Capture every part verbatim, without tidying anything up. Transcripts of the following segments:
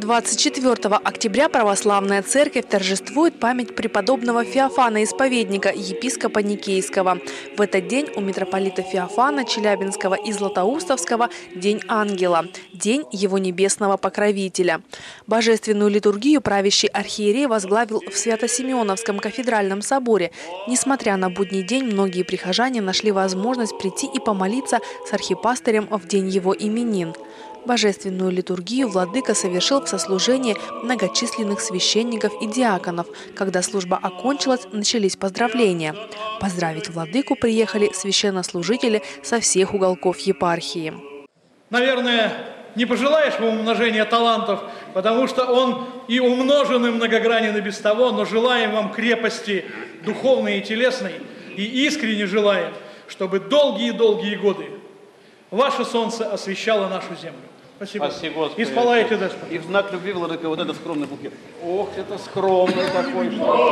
двадцать четвёртого октября Православная Церковь торжествует память преподобного Феофана Исповедника, епископа Никейского. В этот день у митрополита Феофана Челябинского и Златоустовского День Ангела, День его небесного покровителя. Божественную литургию правящий архиерей возглавил в Свято-Симеоновском кафедральном соборе. Несмотря на будний день, многие прихожане нашли возможность прийти и помолиться с архипастырем в день его именин. Божественную литургию владыка совершил в сослужении многочисленных священников и диаконов. Когда служба окончилась, начались поздравления. Поздравить владыку приехали священнослужители со всех уголков епархии. Наверное, не пожелаешь ему умножения талантов, потому что он и умножен, и многогранен и без того, но желаем вам крепости духовной и телесной, и искренне желаем, чтобы долгие-долгие годы ваше солнце освещало нашу землю. Спасибо. Спасибо, Господи. И спалайте, Господи. И в знак любви, владыка, вот этот скромный букет. Ох, это скромный такой.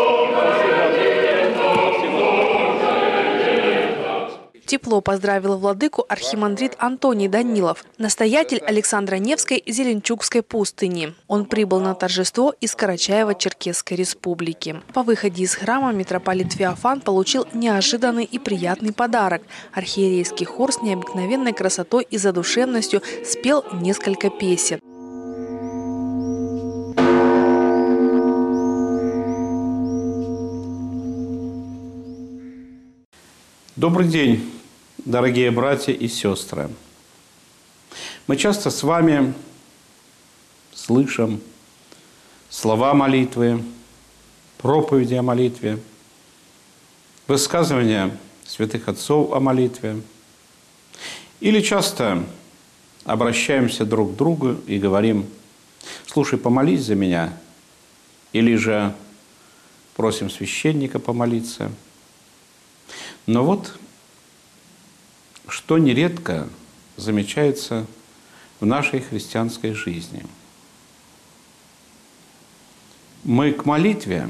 Спасибо. Тепло поздравил владыку архимандрит Антоний Данилов, настоятель Александро-Невской Зеленчукской пустыни. Он прибыл на торжество из Карачаево-Черкесской республики. По выходе из храма митрополит Феофан получил неожиданный и приятный подарок. Архиерейский хор с необыкновенной красотой и задушевностью спел несколько песен. Добрый день, дорогие братья и сестры. Мы часто с вами слышим слова молитвы, проповеди о молитве, высказывания святых отцов о молитве. Или часто обращаемся друг к другу и говорим: «Слушай, помолись за меня», или же просим священника помолиться. Но вот что нередко замечается в нашей христианской жизни. Мы к молитве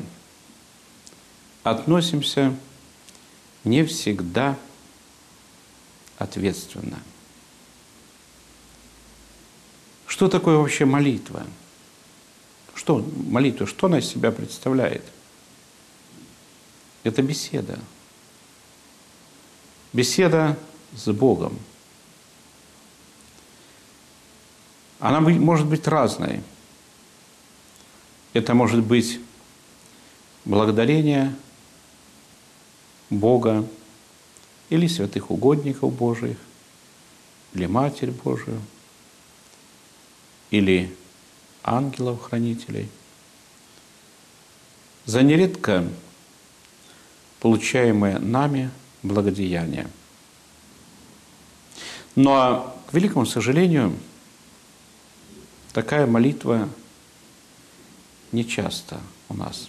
относимся не всегда ответственно. Что такое вообще молитва? Что молитва, что она из себя представляет? Это беседа. Беседа с Богом. Она может быть разной. Это может быть благодарение Бога или святых угодников Божиих, или Матерь Божию, или ангелов-хранителей. За нередко получаемое нами благодеяние. Но, к великому сожалению, такая молитва нечасто у нас.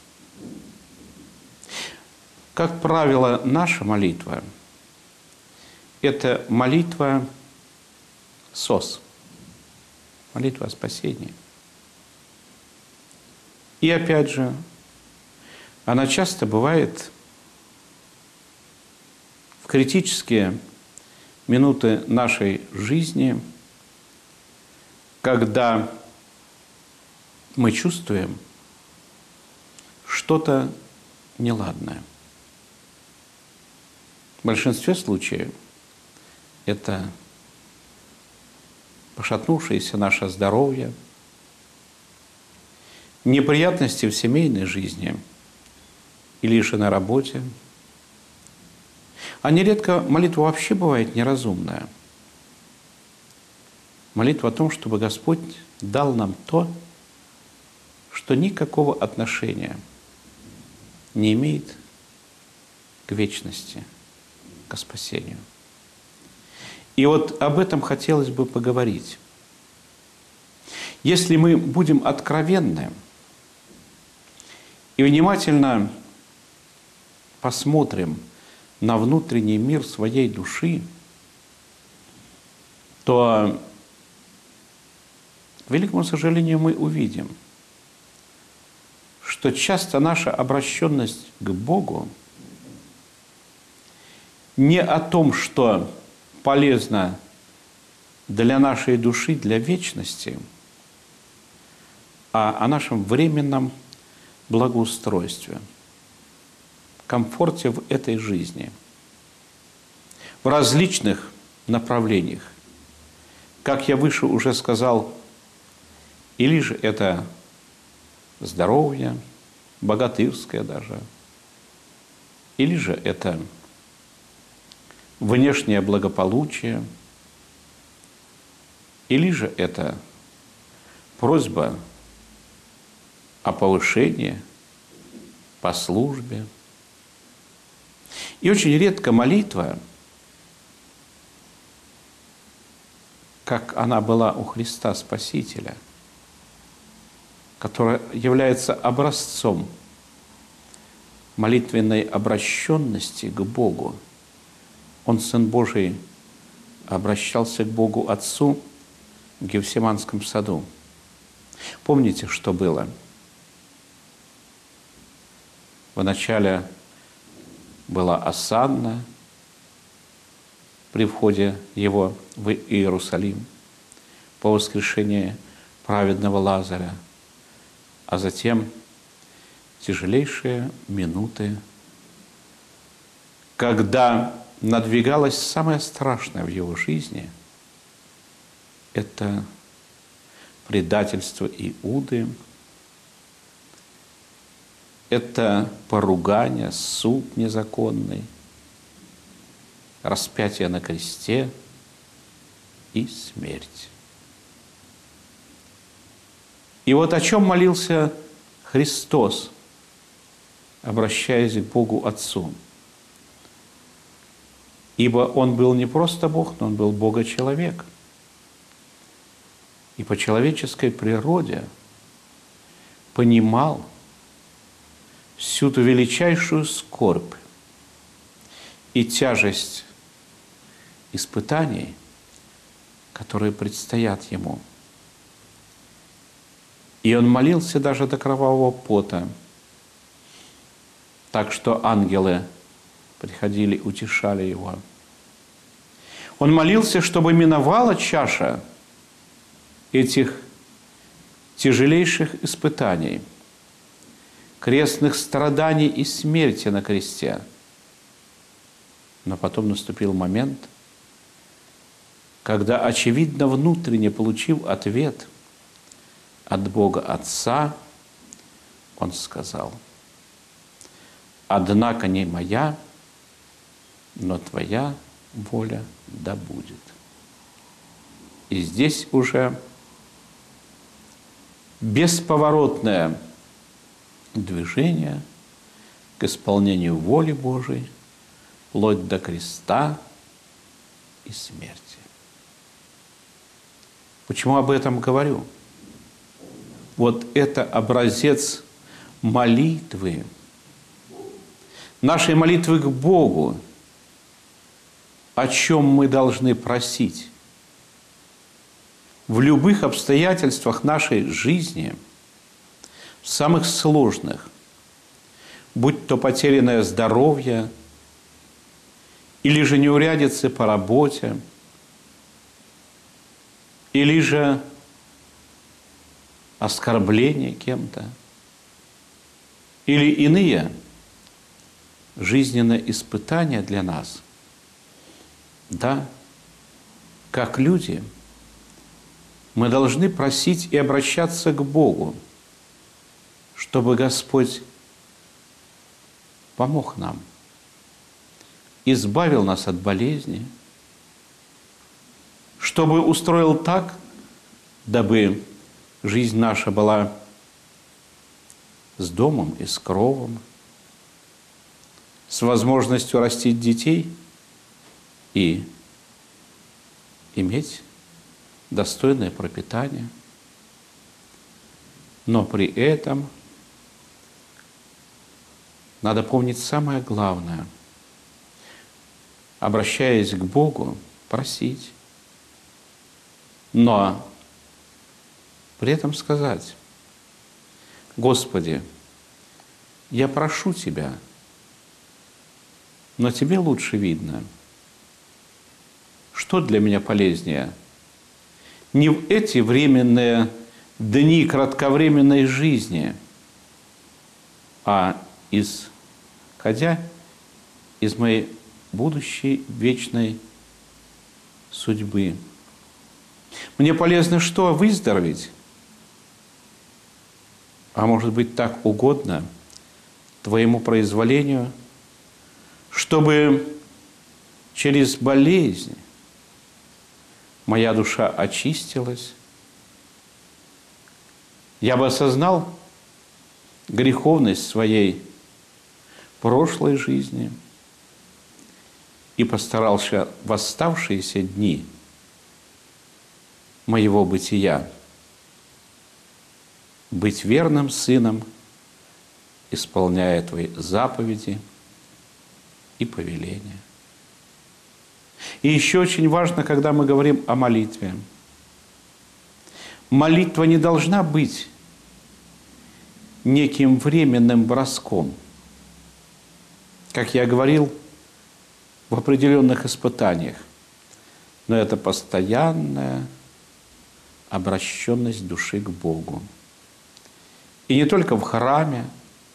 Как правило, наша молитва – это молитва СОС, молитва о спасении. И опять же, она часто бывает в критические минуты нашей жизни, когда мы чувствуем что-то неладное. В большинстве случаев это пошатнувшееся наше здоровье, неприятности в семейной жизни или же на работе. А нередко молитва вообще бывает неразумная. Молитва о том, чтобы Господь дал нам то, что никакого отношения не имеет к вечности, к спасению. И вот об этом хотелось бы поговорить. Если мы будем откровенны и внимательно посмотрим на внутренний мир своей души, то, к великому сожалению, мы увидим, что часто наша обращенность к Богу не о том, что полезно для нашей души, для вечности, а о нашем временном благоустройстве, комфорте в этой жизни, в различных направлениях. Как я выше уже сказал, или же это здоровье, богатырское даже, или же это внешнее благополучие, или же это просьба о повышении по службе. И очень редко молитва, как она была у Христа Спасителя, которая является образцом молитвенной обращенности к Богу. Он, Сын Божий, обращался к Богу Отцу в Гефсиманском саду. Помните, что было? Вначале была осадна при входе его в Иерусалим по воскрешении праведного Лазаря, а затем тяжелейшие минуты, когда надвигалось самое страшное в его жизни – это предательство Иуды, это поругание, суд незаконный, распятие на кресте и смерть. И вот о чем молился Христос, обращаясь к Богу Отцу. Ибо Он был не просто Бог, но Он был Бога-человек. И по человеческой природе понимал всю ту величайшую скорбь и тяжесть испытаний, которые предстоят Ему. И Он молился даже до кровавого пота, так что ангелы приходили, утешали Его. Он молился, чтобы миновала чаша этих тяжелейших испытаний, крестных страданий и смерти на кресте. Но потом наступил момент, когда, очевидно, внутренне получив ответ от Бога Отца, Он сказал: «Однако не моя, но твоя воля да будет». И здесь уже бесповоротное движение к исполнению воли Божией, вплоть до креста и смерти. Почему об этом говорю? Вот это образец молитвы, нашей молитвы к Богу, о чем мы должны просить. В любых обстоятельствах нашей жизни, в самых сложных, будь то потерянное здоровье, или же неурядицы по работе, или же оскорбление кем-то, или иные жизненные испытания для нас. Да, как люди, мы должны просить и обращаться к Богу, чтобы Господь помог нам, избавил нас от болезни, чтобы устроил так, дабы жизнь наша была с домом и с кровом, с возможностью растить детей и иметь достойное пропитание. Но при этом надо помнить самое главное. Обращаясь к Богу, просить. Но при этом сказать: Господи, я прошу Тебя, но Тебе лучше видно. Что для меня полезнее? Не в эти временные дни кратковременной жизни, а исходя из моей будущей вечной судьбы. Мне полезно что? Выздороветь. А может быть, так угодно Твоему произволению, чтобы через болезнь моя душа очистилась, я бы осознал греховность своей прошлой жизни и постарался в оставшиеся дни моего бытия быть верным сыном, исполняя Твои заповеди и повеления. И еще очень важно, когда мы говорим о молитве. Молитва не должна быть неким временным броском. Как я говорил, в определенных испытаниях. Но это постоянная обращенность души к Богу. И не только в храме,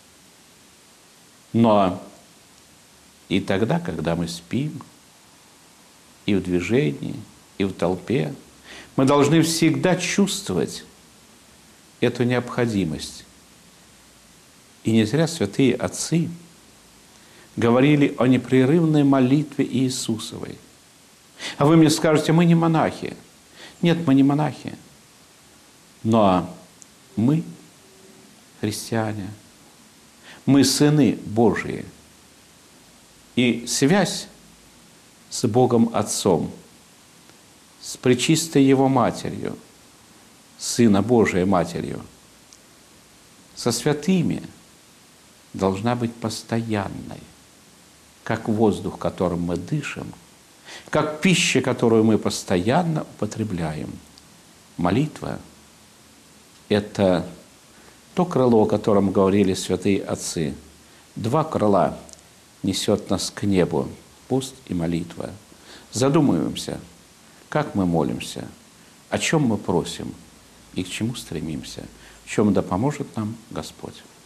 но и тогда, когда мы спим, и в движении, и в толпе. Мы должны всегда чувствовать эту необходимость. И не зря святые отцы говорили о непрерывной молитве Иисусовой. А вы мне скажете, мы не монахи. Нет, мы не монахи. Но мы христиане. Мы сыны Божии. И связь с Богом Отцом, с Пречистой Его Матерью, Сына Божией Матерью, со святыми должна быть постоянной, как воздух, которым мы дышим, как пища, которую мы постоянно употребляем. Молитва – это то крыло, о котором говорили святые отцы. Два крыла несет нас к небу – пост и молитва. Задумываемся, как мы молимся, о чем мы просим и к чему стремимся, в чем да поможет нам Господь.